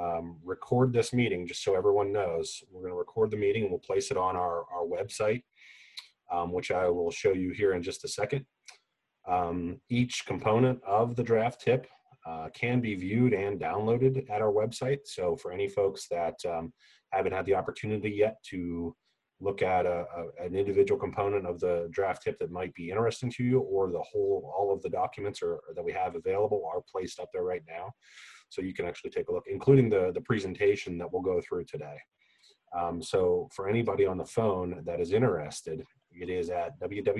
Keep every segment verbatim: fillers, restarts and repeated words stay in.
um, record this meeting just so everyone knows. We're going to record the meeting and we'll place it on our, our website, um, which I will show you here in just a second. Um, each component of the draft tip uh, can be viewed and downloaded at our website. So for any folks that um, haven't had the opportunity yet to look at a, a, an individual component of the draft tip that might be interesting to you, or the whole, all of the documents are, that we have available are placed up there right now. So you can actually take a look, including the, the presentation that we'll go through today. Um, so for anybody on the phone that is interested, it is at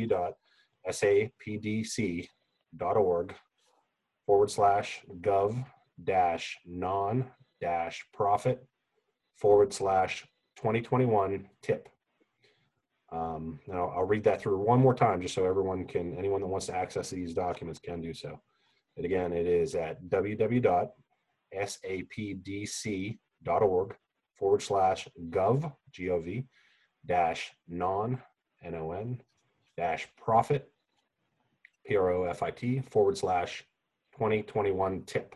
www.sapdc.org forward slash gov dash non dash profit forward slash twenty twenty-one tip. Um, and I'll, I'll read that through one more time just so everyone can, anyone that wants to access these documents can do so. And again, it is at www.sapdc.org forward slash gov, G O V, dash non, N O N, dash profit, P R O F I T, forward slash twenty twenty-one tip.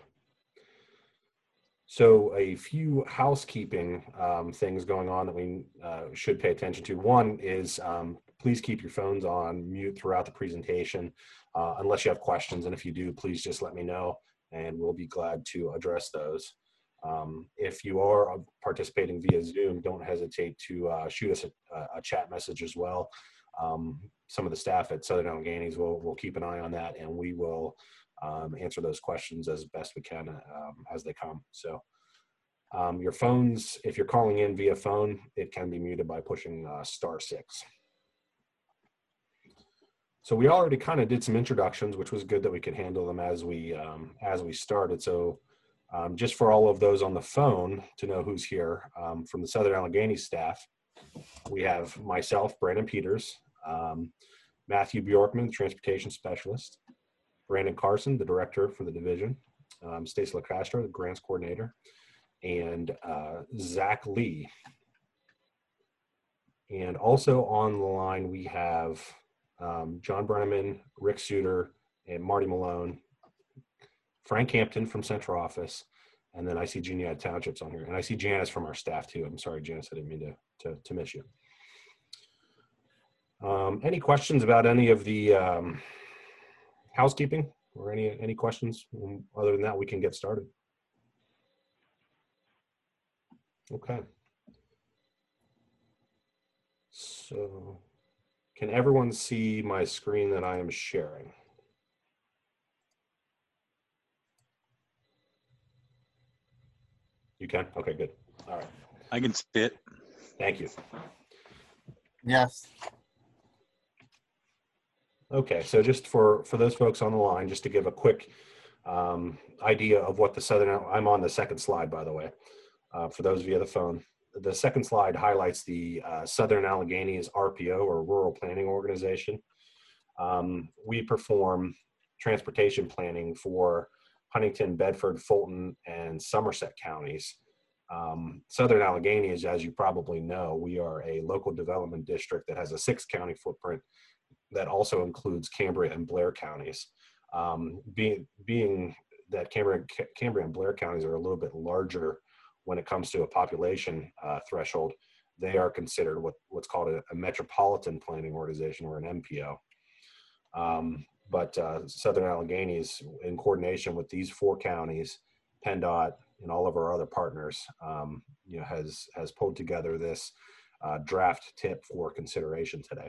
So a few housekeeping um, things going on that we uh, should pay attention to. One is um, please keep your phones on mute throughout the presentation uh, unless you have questions. And if you do, please just let me know and we'll be glad to address those. Um, if you are participating via Zoom, don't hesitate to uh, shoot us a, a chat message as well. Um, some of the staff at Southern Alleghenies will, will keep an eye on that, and we will um, answer those questions as best we can um, as they come. So um, your phones, if you're calling in via phone, it can be muted by pushing uh, star six. So we already kind of did some introductions, which was good that we could handle them as we, um, as we started. So um, just for all of those on the phone to know who's here, um, from the Southern Alleghenies staff, we have myself, Brandon Peters, um, Matthew Bjorkman, Transportation Specialist, Brandon Carson, the Director for the division, um, Stacey LaCastro, the Grants Coordinator, and uh, Zach Lee. And also on the line, we have um, John Brenneman, Rick Suter, and Marty Malone, Frank Hampton from Central Office, and then I see Juniata Townships on here. And I see Janice from our staff too. I'm sorry, Janice, I didn't mean to, to, to miss you. Um, any questions about any of the um, housekeeping or any, any questions? Other than that, we can get started. Okay. So can everyone see my screen that I am sharing? You can? Okay, good. All right. I can see it. Thank you. Yes. Okay, so just for, for those folks on the line, just to give a quick um, idea of what the Southern, I'm on the second slide, by the way, uh, for those via the phone. The second slide highlights the uh, Southern Alleghenies R P O, or Rural Planning Organization. Um, we perform transportation planning for Huntington, Bedford, Fulton, and Somerset counties. Um, Southern Alleghenies, as you probably know, we are a local development district that has a six county footprint that also includes Cambria and Blair counties. Um, being, being that Cambria, Cambria and Blair counties are a little bit larger when it comes to a population uh, threshold, they are considered what, what's called a, a metropolitan planning organization, or an M P O. Um, but uh, Southern Alleghenies, in coordination with these four counties, PennDOT, and all of our other partners, um, you know, has has pulled together this uh, draft tip for consideration today.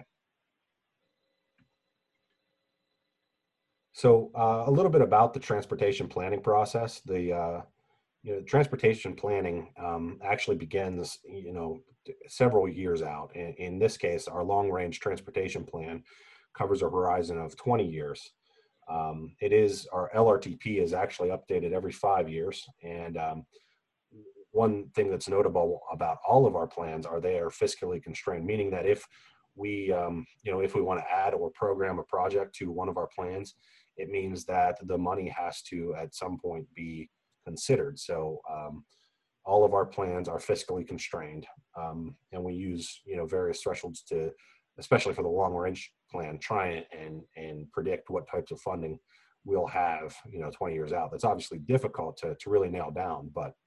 So uh, a little bit about the transportation planning process. The uh, you know, transportation planning um, actually begins, you know, several years out. In, in this case, our long-range transportation plan covers a horizon of twenty years. Um, it is, our L R T P is actually updated every five years. And um, one thing that's notable about all of our plans are they are fiscally constrained, meaning that if we, um, you know, if we want to add or program a project to one of our plans, it means that the money has to at some point be considered. So um, all of our plans are fiscally constrained, um, and we use, you know, various thresholds to, especially for the long range plan, try and and predict what types of funding we'll have, you know, twenty years out. That's obviously difficult to, to really nail down, but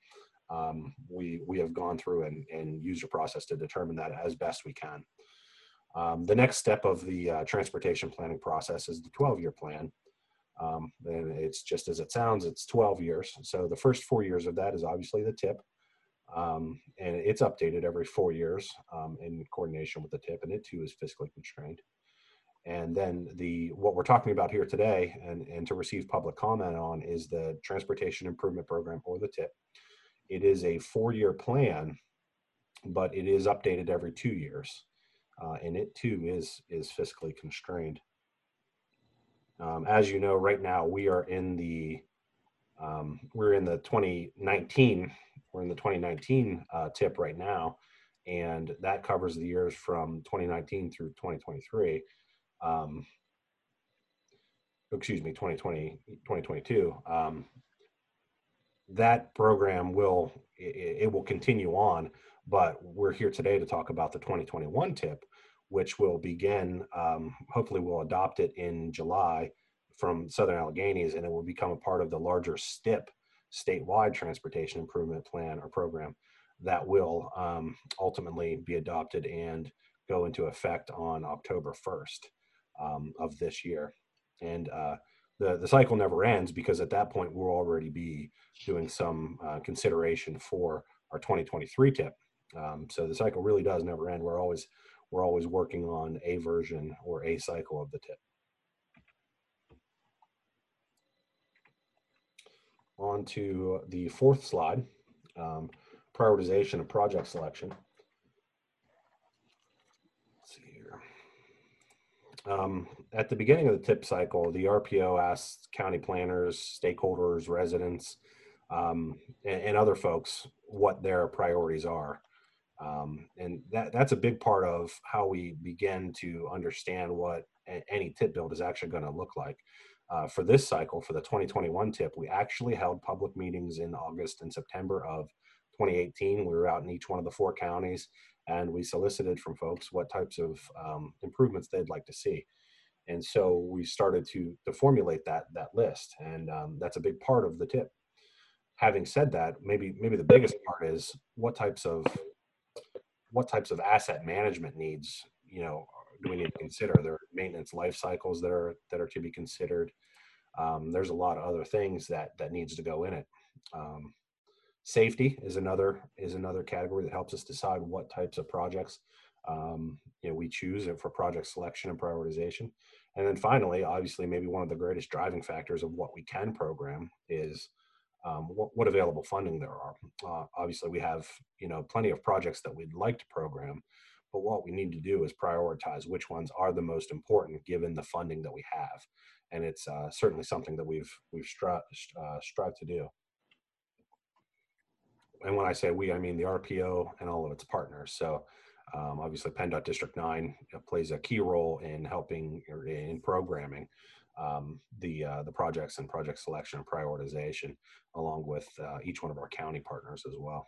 um, we, we have gone through and, and used a process to determine that as best we can. Um, the next step of the uh, transportation planning process is the twelve-year plan. Um, and it's just as it sounds, it's twelve years. So the first four years of that is obviously the tip. Um, and it's updated every four years um, in coordination with the tip, and it too is fiscally constrained. And then the what we're talking about here today and, and to receive public comment on is the Transportation Improvement Program, or the tip. It is a four-year plan, but it is updated every two years. Uh, and it too is, is fiscally constrained. Um, as you know, right now we are in the um, we're in the twenty nineteen we're in the twenty nineteen uh, tip right now, and that covers the years from twenty nineteen through twenty twenty-three. Um, excuse me, twenty twenty, twenty twenty-two. Um, that program will it, it will continue on, but we're here today to talk about the twenty twenty-one tip, which will begin. Um, hopefully, we'll adopt it in July from Southern Alleghenies, and it will become a part of the larger S T I P, statewide transportation improvement plan or program, that will um, ultimately be adopted and go into effect on October first um, of this year. And uh, the, the cycle never ends, because at that point we'll already be doing some uh, consideration for our twenty twenty-three tip. Um, so the cycle really does never end. We're always we're always working on a version or a cycle of the tip. On to the fourth slide, um, prioritization of project selection. Let's see here. Um, at the beginning of the tip cycle, the R P O asks county planners, stakeholders, residents, um, and, and other folks what their priorities are. Um, and that, that's a big part of how we begin to understand what a, any tip build is actually going to look like. Uh, for this cycle, for the twenty twenty-one tip, we actually held public meetings in August and September of twenty eighteen. We were out in each one of the four counties, and we solicited from folks what types of um, improvements they'd like to see. And so we started to, to formulate that, that list, and um, that's a big part of the tip. Having said that, maybe maybe the biggest part is what types of what types of asset management needs, you know, do we need to consider? There are maintenance life cycles that are that are to be considered. Um, there's a lot of other things that that needs to go in it. Um, safety is another is another category that helps us decide what types of projects um, you know we choose for project selection and prioritization. And then finally, obviously, maybe one of the greatest driving factors of what we can program is um, what, what available funding there are. Uh, obviously, we have you know plenty of projects that we'd like to program, but what we need to do is prioritize which ones are the most important given the funding that we have, and it's uh, certainly something that we've we've stri- uh, strived to do. And when I say we, I mean the R P O and all of its partners. So um, obviously, PennDOT District nine plays a key role in helping or in programming um, the uh, the projects and project selection and prioritization, along with uh, each one of our county partners as well.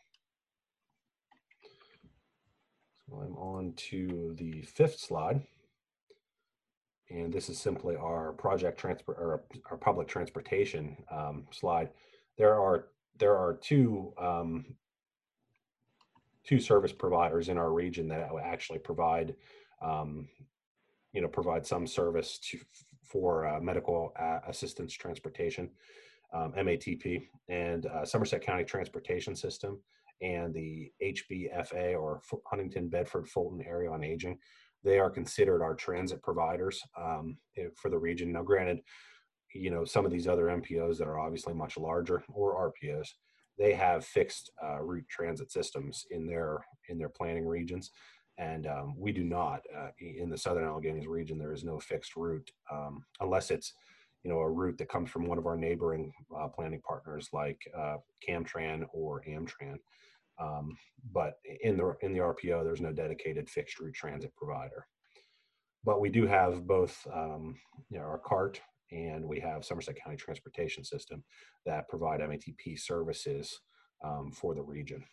So I'm on to the fifth slide, and this is simply our project transport or our public transportation um, slide. There are there are two um, two service providers in our region that actually provide um, you know provide some service to for uh, medical uh, assistance transportation, um, M A T P, and uh, Somerset County Transportation System, and the H B F A, or Huntington Bedford Fulton Area on Aging. They are considered our transit providers um, for the region. Now, granted, you know some of these other M P Os that are obviously much larger, or R P Os, they have fixed uh, route transit systems in their in their planning regions, and um, we do not. Uh, in the Southern Alleghenies region, there is no fixed route um, unless it's you know a route that comes from one of our neighboring uh, planning partners like uh, Camtran or Amtran. Um, but in the in the R P O, there's no dedicated fixed route transit provider. But we do have both um, you know, our CART, and we have Somerset County Transportation System that provide M A T P services um, for the region.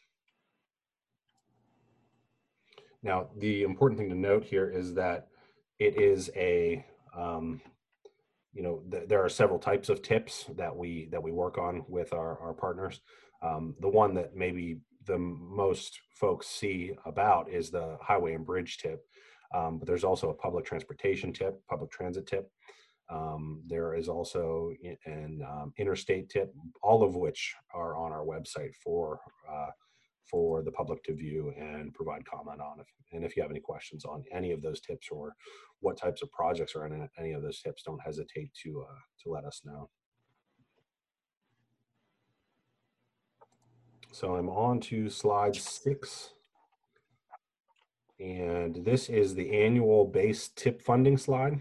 Now, the important thing to note here is that it is a, um, you know, th there are several types of tips that we that we work on with our, our partners. Um, the one that maybe the most folks see about is the highway and bridge tip. Um, but there's also a public transportation tip, public transit tip. Um, there is also an um, interstate tip, all of which are on our website for uh, for the public to view and provide comment on. If, and if you have any questions on any of those tips or what types of projects are in any of those tips, don't hesitate to uh, to let us know. So I'm on to slide six. And this is the annual base tip funding slide.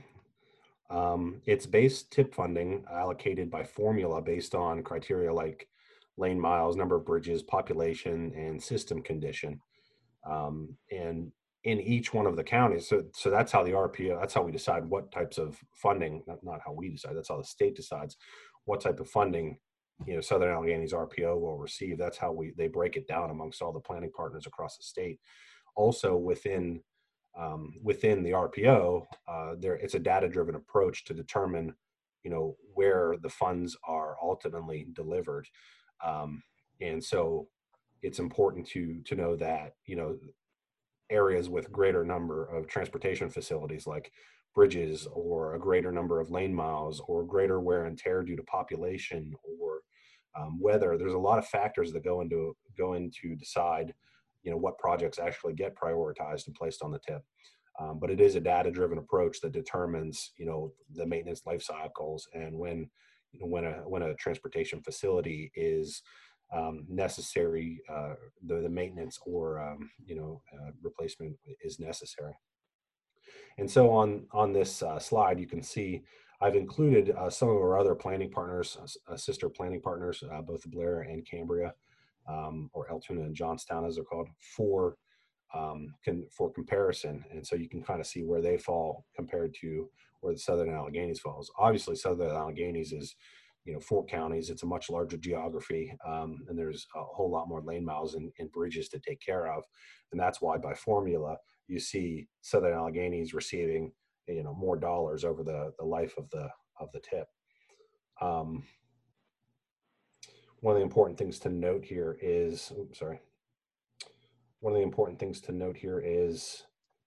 Um, it's base tip funding allocated by formula based on criteria like lane miles, number of bridges, population, and system condition. Um, and in each one of the counties, so so that's how the R P O, that's how we decide what types of funding, not, not how we decide, that's how the state decides what type of funding, you know, Southern Alleghany's R P O will receive. That's how we they break it down amongst all the planning partners across the state. Also within um, within the R P O, uh, there it's a data-driven approach to determine, you know, where the funds are ultimately delivered, um, and so it's important to to know that, you know, areas with greater number of transportation facilities like bridges or a greater number of lane miles or greater wear and tear due to population or um, weather. There's a lot of factors that go into go into decide, you know, what projects actually get prioritized and placed on the tip. Um, but it is a data-driven approach that determines, you know, the maintenance life cycles and when, you know, when a when a transportation facility is um, necessary, uh, the, the maintenance or um, you know uh, replacement is necessary. And so on on this uh, slide, you can see I've included uh, some of our other planning partners, uh, sister planning partners, uh, both Blair and Cambria, um, or Altoona and Johnstown, as they're called, for um, can, for comparison. And so you can kind of see where they fall compared to where the Southern Alleghenies falls. Obviously, Southern Alleghenies is, you know, four counties. It's a much larger geography, um, and there's a whole lot more lane miles and, and bridges to take care of. And that's why by formula, you see Southern Alleghenies receiving, you know, more dollars over the, the life of the of the tip. Um, one of the important things to note here is, oops, sorry. One of the important things to note here is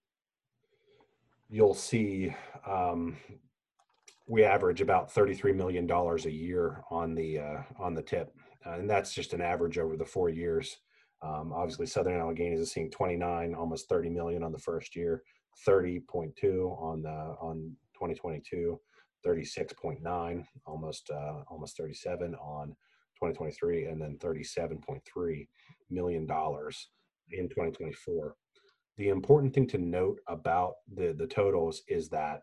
you'll see um, we average about thirty-three million dollars a year on the uh, on the tip, uh, and that's just an average over the four years. Um, obviously, Southern Alleghenies is seeing twenty-nine, almost thirty million on the first year, thirty point two on the on twenty twenty-two, thirty-six point nine, almost uh, almost thirty-seven on twenty twenty-three, and then thirty-seven point three million dollars in twenty twenty-four. The important thing to note about the the totals is that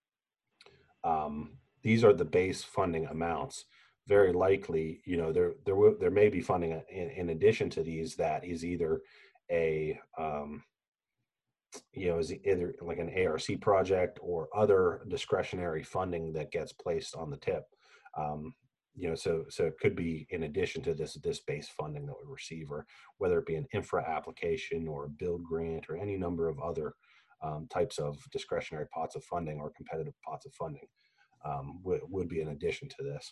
um, these are the base funding amounts. Very likely, you know, there there will there may be funding in, in addition to these that is either a um, you know, is either like an A R C project or other discretionary funding that gets placed on the tip. Um, you know, so so it could be in addition to this this base funding that we receive, or whether it be an infra application or a build grant or any number of other um, types of discretionary pots of funding or competitive pots of funding um, would, would be in addition to this.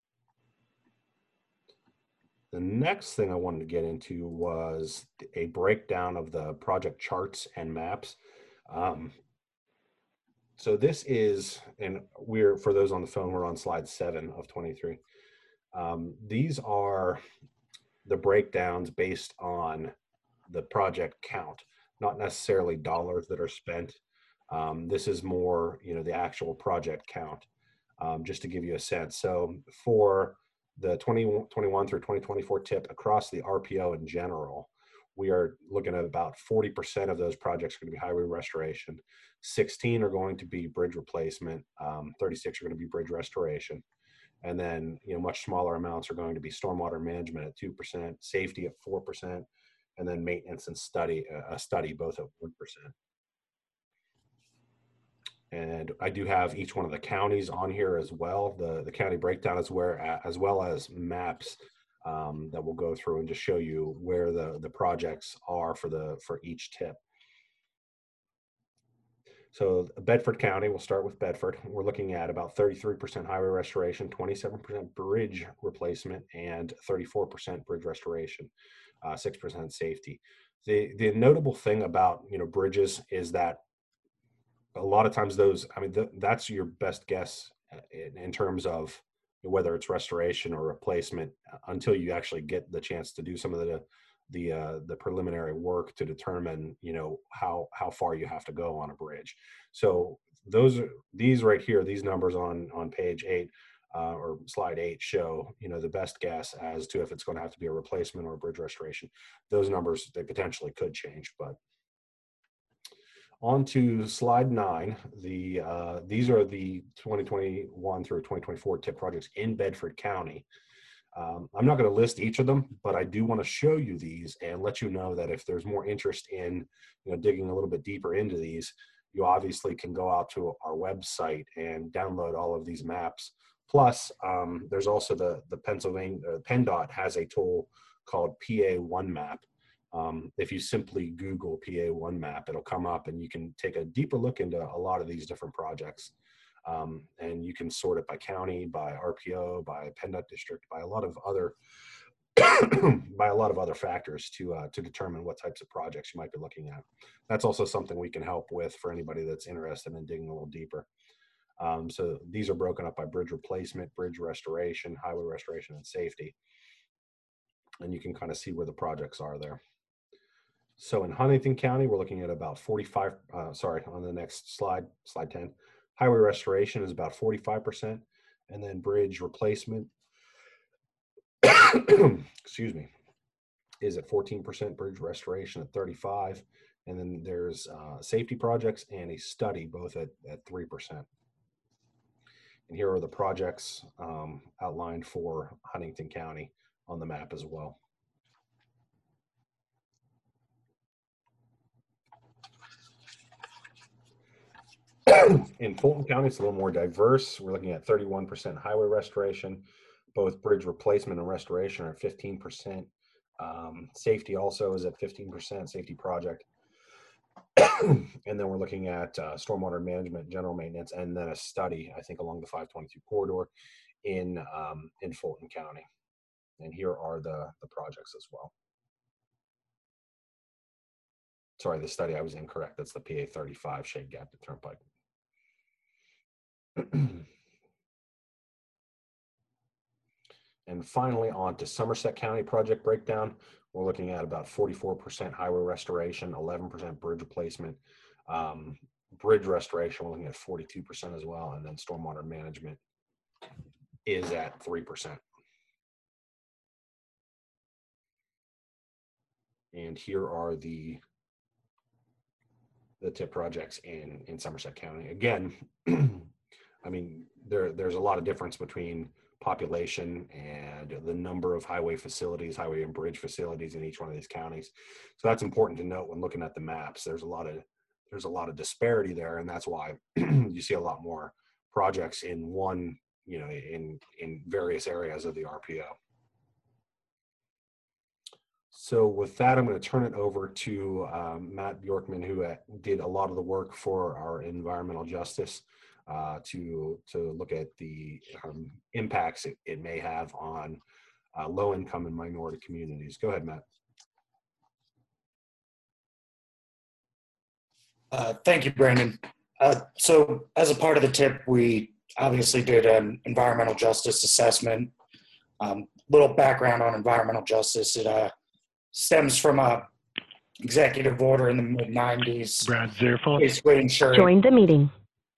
The next thing I wanted to get into was a breakdown of the project charts and maps. Um, so this is, and we're, for those on the phone, we're on slide seven of twenty-three. Um, these are the breakdowns based on the project count, not necessarily dollars that are spent. Um, this is more, you know, the actual project count, um, just to give you a sense. So for the twenty twenty-one through twenty twenty-four tip across the R P O in general, we are looking at about forty percent of those projects are going to be highway restoration, sixteen are going to be bridge replacement, um, thirty-six are going to be bridge restoration. And then, you know, much smaller amounts are going to be stormwater management at two percent, safety at four percent, and then maintenance and study, a uh, study both at one percent. And I do have each one of the counties on here as well. The, the county breakdown is where, as well as maps um, that will go through and just show you where the, the projects are for the, for each tip. So Bedford County, we'll start with Bedford. We're looking at about thirty-three percent highway restoration, twenty-seven percent bridge replacement, and thirty-four percent bridge restoration, uh, six percent safety. The the notable thing about, you know, bridges is that a lot of times those, I mean, th- that's your best guess uh, in, in terms of whether it's restoration or replacement uh, until you actually get the chance to do some of the the uh, the preliminary work to determine, you know, how how far you have to go on a bridge. So those are these right here, these numbers on on page eight uh, or slide eight show, you know, the best guess as to if it's going to have to be a replacement or a bridge restoration. Those numbers, they potentially could change, but on to slide nine. The uh, these are the twenty twenty-one through twenty twenty-four tip projects in Bedford County. Um, I'm not going to list each of them, but I do want to show you these and let you know that if there's more interest in, you know, digging a little bit deeper into these, you obviously can go out to our website and download all of these maps. Plus, um, there's also the the Pennsylvania uh, PennDOT has a tool called P A one Map. Um, if you simply Google P A one Map, it'll come up and you can take a deeper look into a lot of these different projects. Um, and you can sort it by county, by R P O, by PennDOT district, by a lot of other by a lot of other factors to uh, to determine what types of projects you might be looking at. That's also something we can help with for anybody that's interested in digging a little deeper. Um, so these are broken up by bridge replacement, bridge restoration, highway restoration, and safety. And you can kind of see where the projects are there. So in Huntington County, we're looking at about forty-five, uh, sorry, on the next slide, slide ten, highway restoration is about forty-five percent, and then bridge replacement, excuse me, is at fourteen percent, bridge restoration at thirty-five, and then there's uh, safety projects and a study, both at, at three percent. And here are the projects um, outlined for Huntington County on the map as well. In Fulton County, it's a little more diverse. We're looking at thirty-one percent highway restoration. Both bridge replacement and restoration are at fifteen percent. Um, safety also is at fifteen percent, safety project. And then we're looking at uh, stormwater management, general maintenance, and then a study, I think, along the five twenty-two corridor in, um, in Fulton County. And here are the, the projects as well. Sorry, the study, I was incorrect. That's the P A thirty-five Shade Gap to Turnpike. And finally, on to Somerset County project breakdown. We're looking at about forty-four percent highway restoration, eleven percent bridge replacement. Um, bridge restoration, we're looking at forty-two percent as well. And then stormwater management is at three percent. And here are the, the tip projects in, in Somerset County. Again, I mean, there, there's a lot of difference between population and the number of highway facilities, highway and bridge facilities in each one of these counties. So that's important to note when looking at the maps. There's a lot of there's a lot of disparity there, and that's why you see a lot more projects in one, you know, in in various areas of the R P O. So with that, I'm going to turn it over to um, Matt Bjorkman, who uh, did a lot of the work for our environmental justice. Uh, to to look at the um, impacts it, it may have on uh, low-income and minority communities. Go ahead, Matt. Uh, thank you, Brandon. Uh, so as a part of the tip, we obviously did an environmental justice assessment. Um, little background on environmental justice. It uh, stems from a executive order in the mid nineties. Brad Zerfel. Basically ensuring, Join the meeting.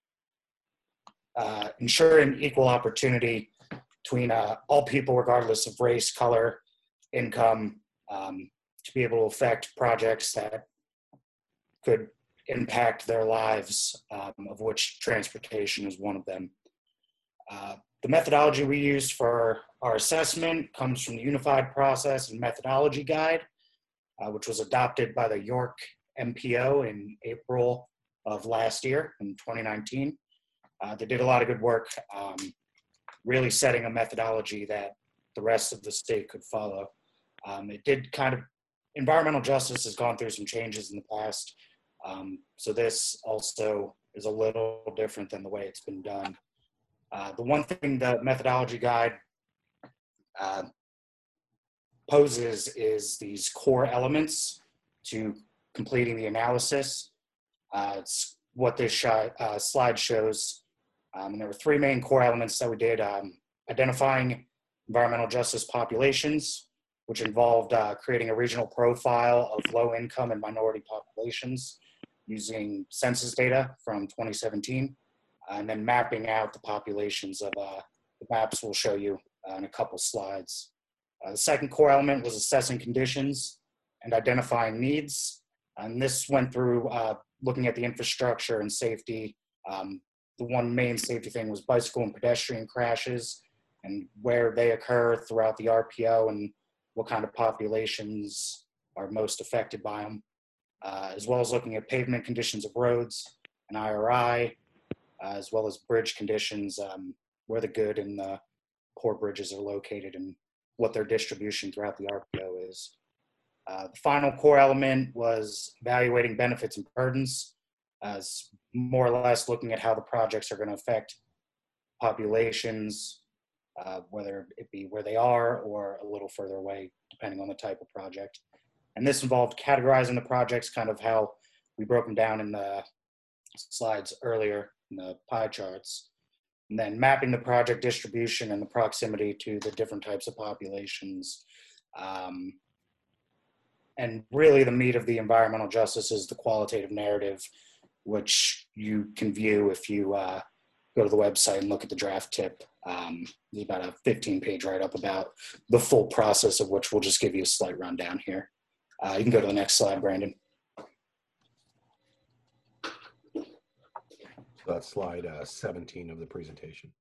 Uh, ensuring equal opportunity between uh, all people, regardless of race, color, income, um, to be able to affect projects that could impact their lives, um, of which transportation is one of them. Uh, the methodology we used for our assessment comes from the Unified Process and Methodology Guide, uh, which was adopted by the York M P O in April of last year, in twenty nineteen. Uh, they did a lot of good work, um, really setting a methodology that the rest of the state could follow. Um, it did kind of, environmental justice has gone through some changes in the past. Um, so this also is a little different than the way it's been done. Uh, the one thing the methodology guide uh, poses is these core elements to completing the analysis. Uh, it's what this sh uh, slide shows. Um, and there were three main core elements that we did. Um, identifying environmental justice populations, which involved uh, creating a regional profile of low income and minority populations using census data from twenty seventeen, uh, and then mapping out the populations of uh, the maps we'll show you uh, in a couple slides. Uh, the second core element was assessing conditions and identifying needs. And this went through uh, looking at the infrastructure and safety. Um, the one main safety thing was bicycle and pedestrian crashes and where they occur throughout the R P O and what kind of populations are most affected by them, uh, as well as looking at pavement conditions of roads and I R I, uh, as well as bridge conditions, um, where the good and the poor bridges are located and what their distribution throughout the R P O is. Uh, the final core element was evaluating benefits and burdens, as more or less looking at how the projects are going to affect populations, uh, whether it be where they are or a little further away, depending on the type of project. And this involved categorizing the projects, kind of how we broke them down in the slides earlier in the pie charts, and then mapping the project distribution and the proximity to the different types of populations. Um, and really the meat of the environmental justice is the qualitative narrative, which you can view if you uh, go to the website and look at the draft tip. Um, there's about a fifteen page write-up about the full process, of which we'll just give you a slight rundown here. Uh, you can go to the next slide, Brandon. So that's slide uh, seventeen of the presentation.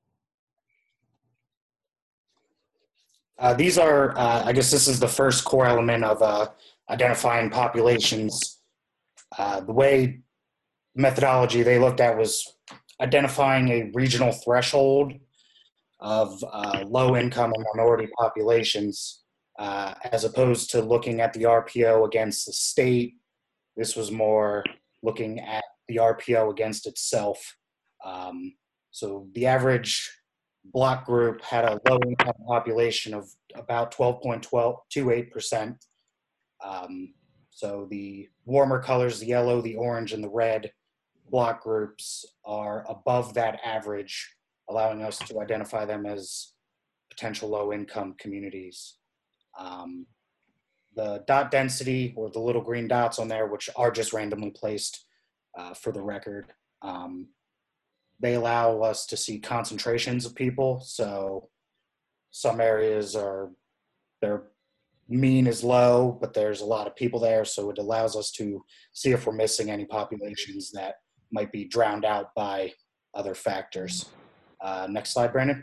Uh, these are, uh, I guess this is the first core element of uh, identifying populations. Uh, the way methodology they looked at was identifying a regional threshold of uh, low income and minority populations, uh, as opposed to looking at the R P O against the state. This was more looking at the R P O against itself. Um, so the average block group had a low income population of about twelve point two eight percent. Um, so the warmer colors, the yellow, the orange, and the red block groups are above that average, allowing us to identify them as potential low income communities. Um, the dot density, or the little green dots on there, which are just randomly placed uh, for the record, um, they allow us to see concentrations of people. So some areas are, their mean is low, but there's a lot of people there. So it allows us to see if we're missing any populations that might be drowned out by other factors. Uh, next slide, Brandon.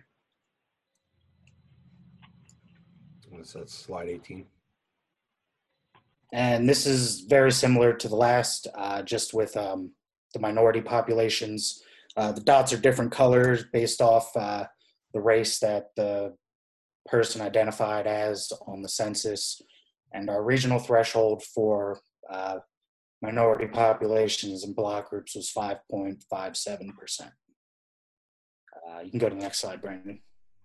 So that's slide eighteen. And this is very similar to the last, uh, just with um, the minority populations. Uh, the dots are different colors based off uh, the race that the person identified as on the census. And our regional threshold for uh, minority populations and block groups was five point five seven percent. Uh, you can go to the next slide, Brandon.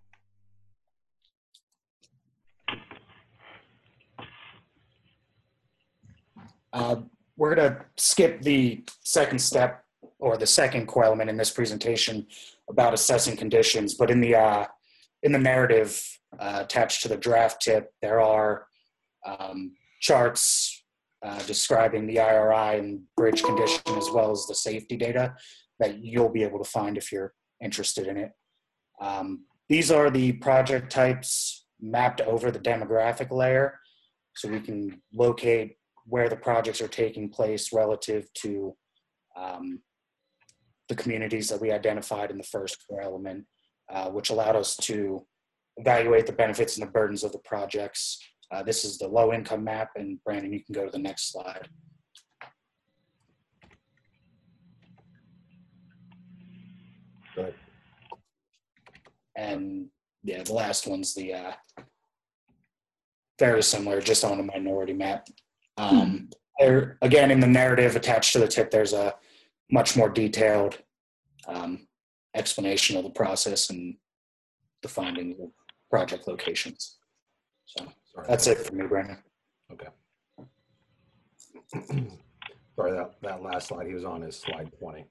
Uh, we're going to skip the second step, or the second core element in this presentation, about assessing conditions. But in the uh, in the narrative uh, attached to the draft tip, there are um, charts uh, describing the I R I and bridge condition, as well as the safety data that you'll be able to find if you're interested in it. Um, these are the project types mapped over the demographic layer, so we can locate where the projects are taking place relative to um, the communities that we identified in the first core element, uh, which allowed us to evaluate the benefits and the burdens of the projects. Uh, this is the low income map, and Brandon, you can go to the next slide. Go ahead. And yeah, the last one's the uh, very similar, just on a minority map. Um, there, again, in the narrative attached to the tip, there's a much more detailed um, explanation of the process and the findings of project locations. So Sorry. that's it for me, Brandon. Okay. Sorry, that, that last slide he was on is slide twenty.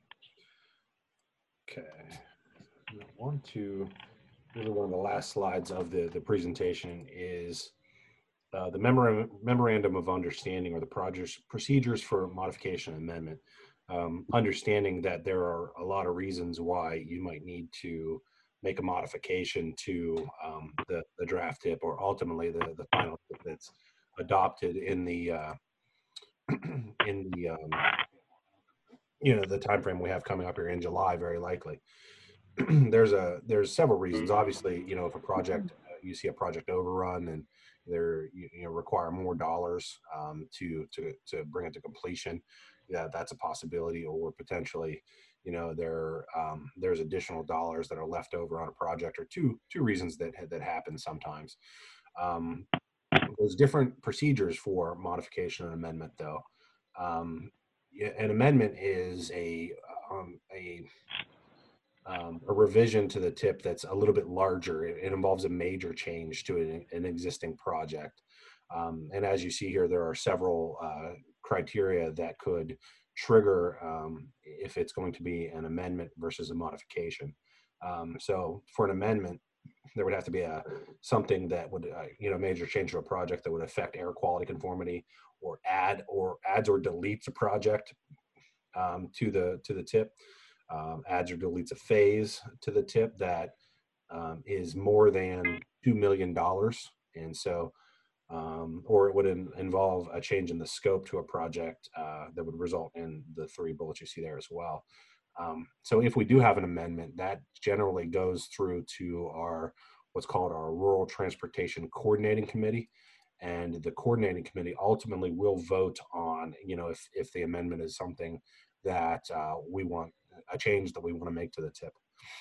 Okay. One, two, really one of the last slides of the, the presentation is uh, the memorandum, memorandum of understanding, or the project procedures for modification and amendment. Um, understanding that there are a lot of reasons why you might need to make a modification to um, the, the draft tip, or ultimately the, the final tip that's adopted in the uh, in the um, you know, the time frame we have coming up here in July, very likely. there's a there's several reasons. Obviously, you know, if a project uh, you see a project overrun and there you, you know require more dollars um, to to to bring it to completion, yeah, that's a possibility. Or potentially, you know, there um, there's additional dollars that are left over on a project, or two two reasons that that happen sometimes. Um, there's different procedures for modification and amendment, though. Um, yeah, an amendment is a um, a um, a revision to the tip that's a little bit larger. It, it involves a major change to an, an existing project. Um, and as you see here, there are several uh, criteria that could trigger um, if it's going to be an amendment versus a modification. Um, so for an amendment, there would have to be a something that would, uh, you know, major change to a project that would affect air quality conformity, or add or adds or deletes a project um, to the to the tip. Um, adds or deletes a phase to the tip that um, is more than two million dollars. And so, um, or it would in, involve a change in the scope to a project uh, that would result in the three bullets you see there as well. Um, so if we do have an amendment, that generally goes through to our, what's called our Rural Transportation Coordinating Committee. And the coordinating committee ultimately will vote on, you know, if, if the amendment is something that uh, we want, a change that we want to make to the tip.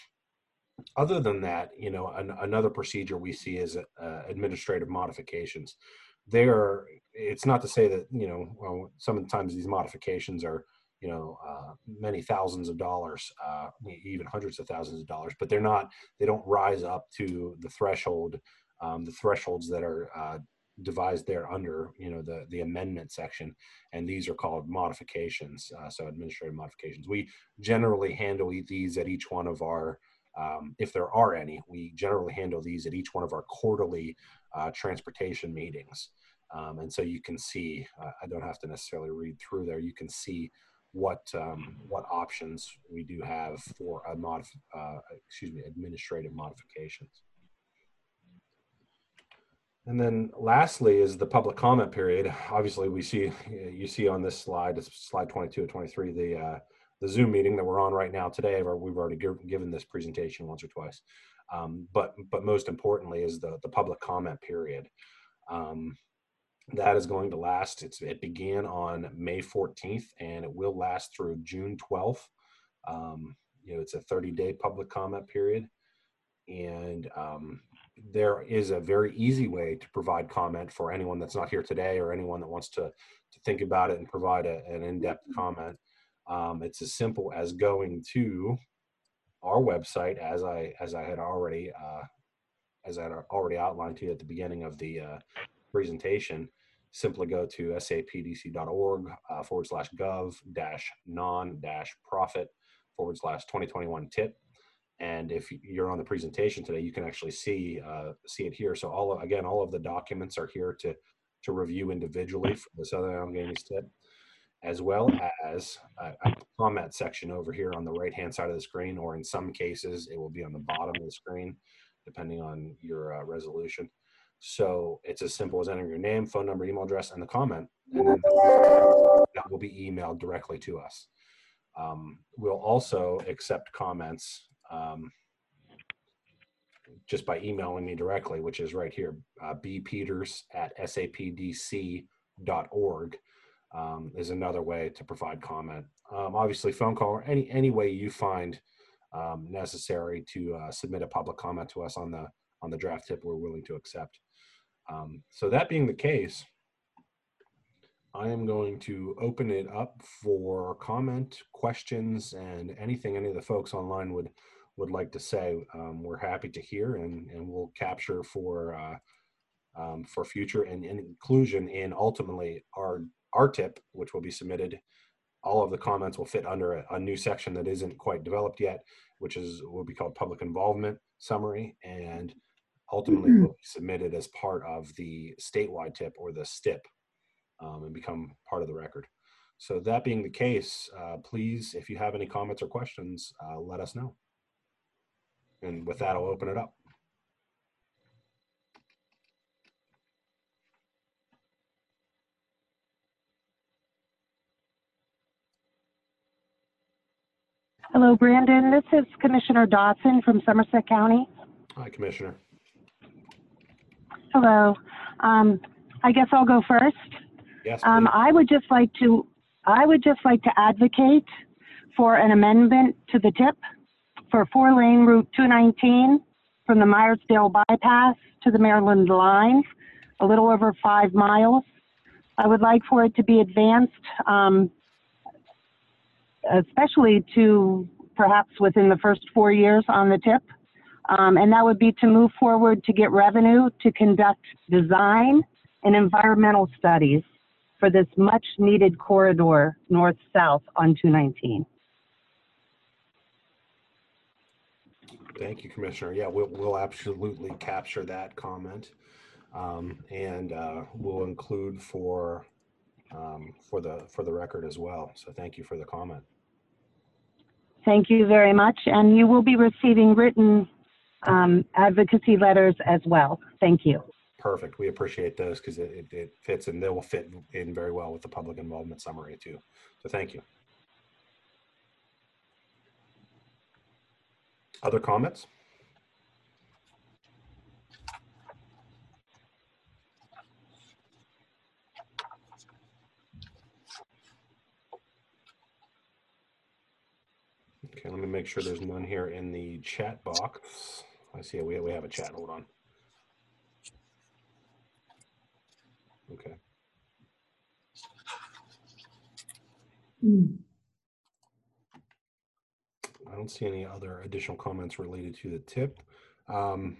Other than that, you know, an, another procedure we see is uh, administrative modifications. There, it's not to say that, you know, well, sometimes these modifications are, you know, uh, many thousands of dollars, uh, even hundreds of thousands of dollars, but they're not, they don't rise up to the threshold, um, the thresholds that are uh, devised there under, you know, the, the amendment section. And these are called modifications. Uh, so administrative modifications. We generally handle these at each one of our, um, if there are any, we generally handle these at each one of our quarterly uh, transportation meetings. Um, and so you can see, uh, I don't have to necessarily read through there, you can see what um, what options we do have for a mod, uh, excuse me, administrative modifications. And then lastly is the public comment period. Obviously, we see, you see on this slide, it's slide twenty-two and twenty-three, the uh, the Zoom meeting that we're on right now today, or we've already give, given this presentation once or twice. Um, but but most importantly is the, the public comment period. Um, that is going to last, it's, it began on May fourteenth and it will last through June twelfth. Um, you know, it's a thirty day public comment period. And um, there is a very easy way to provide comment for anyone that's not here today, or anyone that wants to, to think about it and provide a, an in-depth comment. Um, it's as simple as going to our website, as I as I had already uh, as I had already outlined to you at the beginning of the uh, presentation. Simply go to sapdc.org uh, forward slash gov dash non dash profit forward slash twenty twenty-one tip. And if you're on the presentation today, you can actually see uh, see it here. So all of, again, all of the documents are here to to review individually for the Southern Alleghenies tip, as well as a, a comment section over here on the right-hand side of the screen, or in some cases, it will be on the bottom of the screen, depending on your uh, resolution. So it's as simple as entering your name, phone number, email address, and the comment, and then that will be emailed directly to us. Um, we'll also accept comments um, just by emailing me directly, which is right here, uh, bpeters at sapdc dot org. Um, is another way to provide comment. Um, obviously, phone call, or any any way you find um, necessary to uh, submit a public comment to us on the on the draft tip, we're willing to accept. Um, so that being the case, I am going to open it up for comment, questions, and anything any of the folks online would would like to say. Um, we're happy to hear, and and we'll capture for uh, um, for future and, and inclusion in ultimately our our tip, which will be submitted. All of the comments will fit under a, a new section that isn't quite developed yet, which is will be called public involvement summary, and ultimately will be submitted as part of the statewide tip or the S T I P, um, and become part of the record. So that being the case, uh, please, if you have any comments or questions, uh, let us know. And with that, I'll open it up. Hello, Brandon. This is Commissioner Dawson from Somerset County. Hi, Commissioner. Hello. Um, I guess I'll go first. Yes, Um, please. I would just like to, I would just like to advocate for an amendment to the tip for four-lane Route two nineteen from the Myersdale bypass to the Maryland line, a little over five miles. I would like for it to be advanced, um, especially to perhaps within the first four years on the tip. Um, and that would be to move forward to get revenue to conduct design and environmental studies for this much needed corridor north-south on two nineteen. Thank you, Commissioner. Yeah, we'll, we'll absolutely capture that comment, um, and uh, we'll include for um, for the for the record as well. So thank you for the comment. Thank you very much. And you will be receiving written um, advocacy letters as well. Thank you. Perfect. We appreciate those because it, it, it fits, and they will fit in very well with the public involvement summary too. So thank you. Other comments? Okay, let me make sure there's none here in the chat box. I see we, we have a chat. Hold on. Okay. I don't see any other additional comments related to the tip. Um,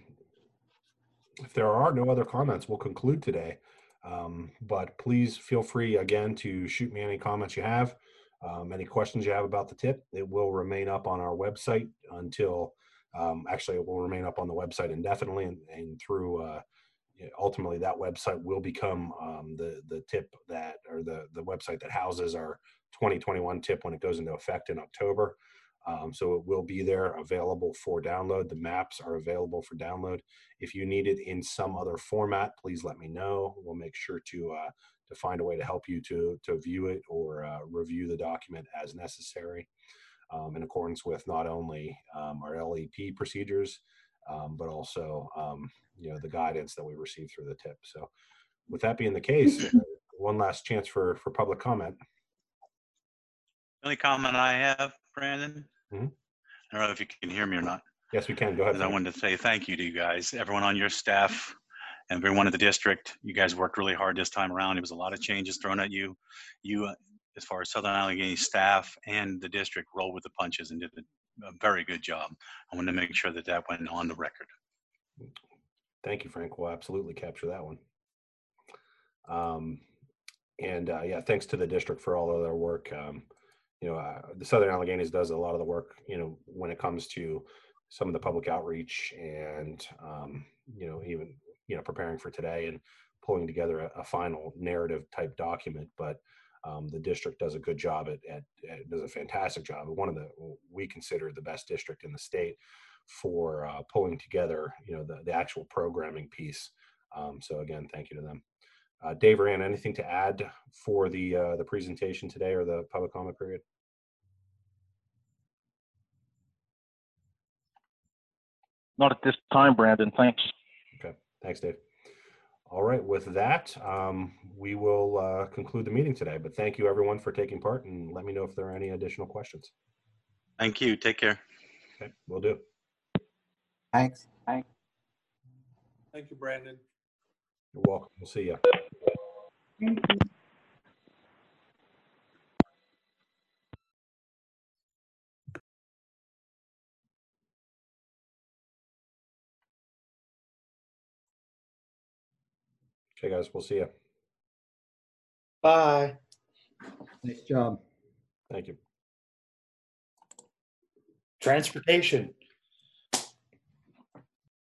if there are no other comments, we'll conclude today. Um, but please feel free again to shoot me any comments you have, um, any questions you have about the tip. It will remain up on our website until, um, actually it will remain up on the website indefinitely, and, and through, uh, ultimately that website will become um, the, the tip that, or the, the website that houses our twenty twenty-one tip when it goes into effect in October. Um, so it will be there available for download. The maps are available for download. If you need it in some other format, please let me know. We'll make sure to uh, to find a way to help you to, to view it or uh, review the document as necessary, um, in accordance with not only um, our L E P procedures, um, but also um, you know, the guidance that we receive through the tip. So with that being the case, one last chance for, for public comment. The only comment I have, Brandon, Mm-hmm. I don't know if you can hear me or not. Yes, we can. Go ahead. I wanted to say thank you to you guys, everyone on your staff and everyone at the district. You guys worked really hard this time around. It was a lot of changes thrown at you. You, uh, as far as Southern Allegheny staff and the district, rolled with the punches and did a, a very good job. I wanted to make sure that that went on the record. Thank you, Frank. We'll absolutely capture that one. Um, and uh, yeah, thanks to the district for all of their work. Um, you know, uh, the Southern Alleghenies does a lot of the work, you know, when it comes to some of the public outreach and, um, you know, even, you know, preparing for today and pulling together a, a final narrative type document. But um, the district does a good job at, at, at, does a fantastic job. One of the, we consider the best district in the state for uh, pulling together, you know, the, the actual programming piece. Um, so again, thank you to them. Uh, Dave or Ann, anything to add for the uh, the presentation today or the public comment period? Not at this time, Brandon. Thanks. Okay, thanks, Dave. All right, with that, um, we will uh, conclude the meeting today. But thank you, everyone, for taking part, and let me know if there are any additional questions. Thank you. Take care. Okay, will do. Thanks. Thank you, Brandon. You're welcome. We'll see you. Thank you. Okay, guys, we'll see you. Bye. Nice job. Thank you. Transportation.